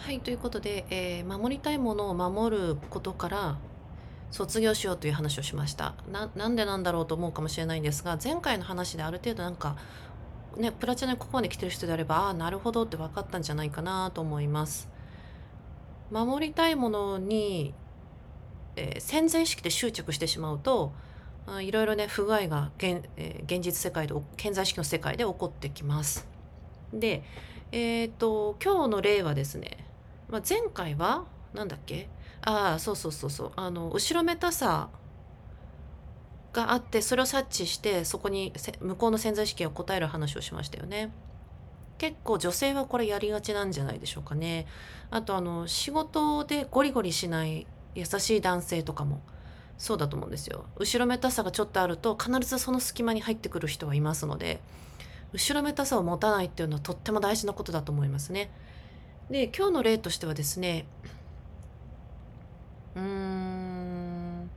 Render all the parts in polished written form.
はい、ということで、守りたいものを守ることから卒業しようという話をしました。なんでなんだろうと思うかもしれないんですが、前回の話である程度ね、プラチナにここまで来てる人であれば、ああ、なるほどって分かったんじゃないかなと思います。守りたいものに、潜在意識で執着してしまうと、いろいろね、不具合が現実世界で、潜在意識の世界で起こってきます。で、今日の例はですね、前回は、なんだっけ、そうそうそうそう、後ろめたさがあって、それを察知して、そこに向こうの潜在意識が答える話をしましたよね。結構女性はこれやりがちなんじゃないでしょうかね。あと仕事でゴリゴリしない優しい男性とかもそうだと思うんですよ。後ろめたさがちょっとあると必ずその隙間に入ってくる人はいますので、後ろめたさを持たないっていうのはとっても大事なことだと思いますね。で、今日の例としてはですね、うーん、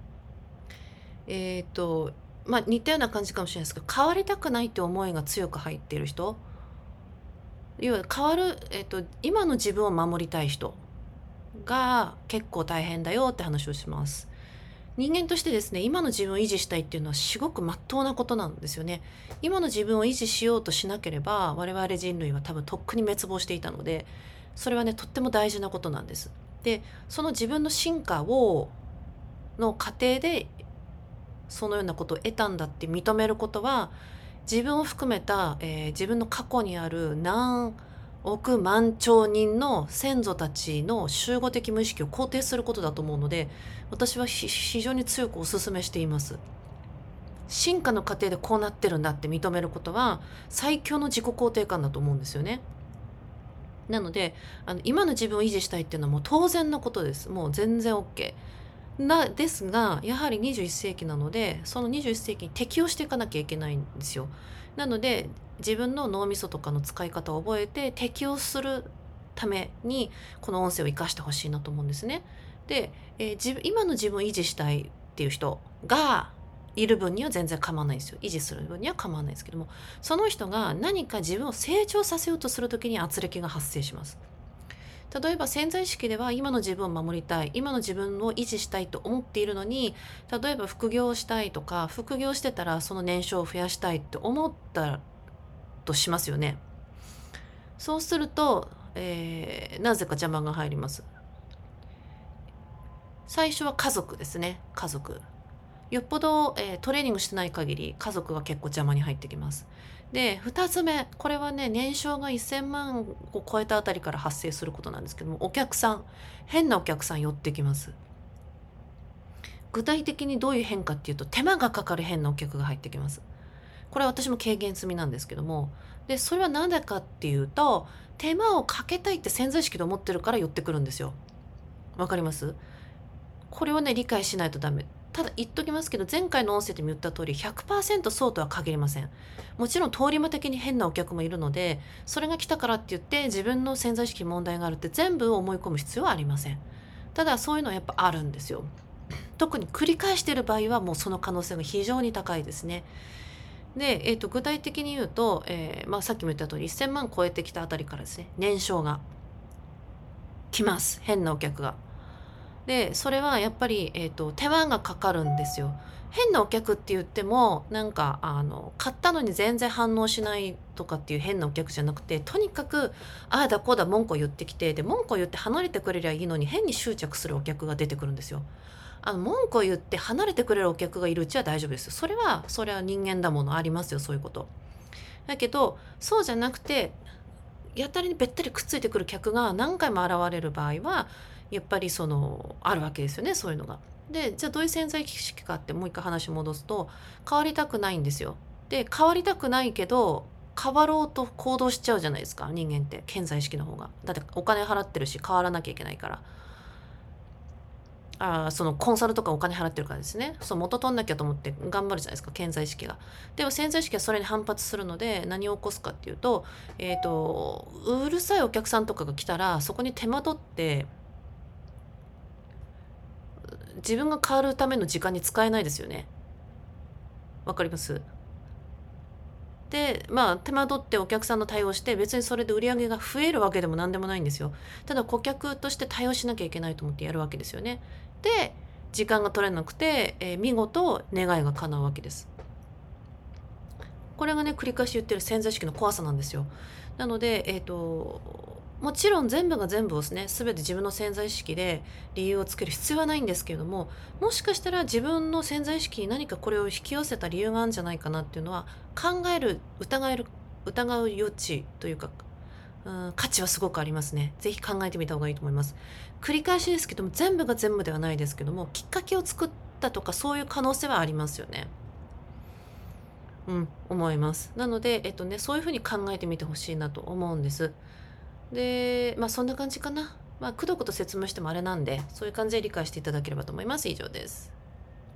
えっと、似たような感じかもしれないですけど、変わりたくないって思いが強く入っている人、要は変わる、今の自分を守りたい人が結構大変だよって話をします。人間としてですね、今の自分を維持したいっていうのはすごく真っ当なことなんですよね。今の自分を維持しようとしなければ、我々人類は多分とっくに滅亡していたので、それはね、とっても大事なことなんです。で、その自分の進化の過程で、そのようなことを得たんだって認めることは、自分を含めた、自分の過去にある何億万兆人の先祖たちの集合的無意識を肯定することだと思うので、私は非常に強くお勧めしています。進化の過程でこうなってるんだって認めることは最強の自己肯定感だと思うんですよね。なので今の自分を維持したいっていうのはもう当然のことです。もう全然 OK。ですが、やはり21世紀なので、その21世紀に適応していかなきゃいけないんですよ。なので、自分の脳みそとかの使い方を覚えて適応するために、この音声を活かしてほしいなと思うんですね。で、今の自分を維持したいっていう人がいる分には全然構わないんですよ。維持する分には構わないですけども、その人が何か自分を成長させようとするときに圧力が発生します。例えば潜在意識では今の自分を守りたい、今の自分を維持したいと思っているのに、例えば副業をしたいとか、副業してたらその年収を増やしたいって思ったとしますよね。そうすると、なぜか邪魔が入ります。最初は家族ですね。家族。よっぽど、トレーニングしてない限り家族が結構邪魔に入ってきます。で、2つ目、これはね、年商が1000万を超えたあたりから発生することなんですけども、お客さん、変なお客さん寄ってきます。具体的にどういう変化っていうと、手間がかかる変なお客が入ってきます。これは私も経験済みなんですけども、で、それは何でかっていうと、手間をかけたいって潜在意識で思ってるから寄ってくるんですよ。わかります？これをね、理解しないとダメ。ただ言っときますけど、前回の音声でも言った通り、100%そうとは限りません。もちろん通り魔的に変なお客もいるので、それが来たからって言って自分の潜在意識に問題があるって全部思い込む必要はありません。ただそういうのはやっぱあるんですよ。特に繰り返している場合はもうその可能性が非常に高いですね。で、具体的に言うと、さっきも言った通り1000万超えてきたあたりからですね、年商が来ます。変なお客が。で、それはやっぱり、手間がかかるんですよ。変なお客って言っても、買ったのに全然反応しないとかっていう変なお客じゃなくて、とにかく、ああだこうだ文句を言ってきて、で、文句を言って離れてくれりゃいいのに、変に執着するお客が出てくるんですよ。文句を言って離れてくれるお客がいるうちは大丈夫ですよ。それは人間だものありますよ、そういうこと。だけど、そうじゃなくて、やたらにべったりくっついてくる客が何回も現れる場合はやっぱりあるわけですよね、そういうのが。で、じゃあどういう潜在意識かってもう一回話戻すと、変わりたくないんですよ。で、変わりたくないけど変わろうと行動しちゃうじゃないですか、人間って潜在意識の方が。だってお金払ってるし変わらなきゃいけないから。そのコンサルとかお金払ってるからですね。元取んなきゃと思って頑張るじゃないですか、潜在意識が。でも潜在意識はそれに反発するので何を起こすかっていうと、うるさいお客さんとかが来たらそこに手間取って自分が変わるための時間に使えないですよね。わかります？ で、まあ、手間取ってお客さんの対応して、別にそれで売り上げが増えるわけでも何でもないんですよ。ただ顧客として対応しなきゃいけないと思ってやるわけですよね。で、時間が取れなくて、見事願いが叶うわけです。これがね、繰り返し言ってる潜在意識の怖さなんですよ。なので、もちろん全部が全部をですね、全て自分の潜在意識で理由をつける必要はないんですけれども、もしかしたら自分の潜在意識に何かこれを引き寄せた理由があるんじゃないかなっていうのは、考える、疑う余地というか、価値はすごくありますね。ぜひ考えてみた方がいいと思います。繰り返しですけども、全部が全部ではないですけども、きっかけを作ったとか、そういう可能性はありますよね。思います。なので、そういうふうに考えてみてほしいなと思うんです。で、まあそんな感じかな。まあ、くどくど説明してもあれなんで、そういう感じで理解していただければと思います。以上です。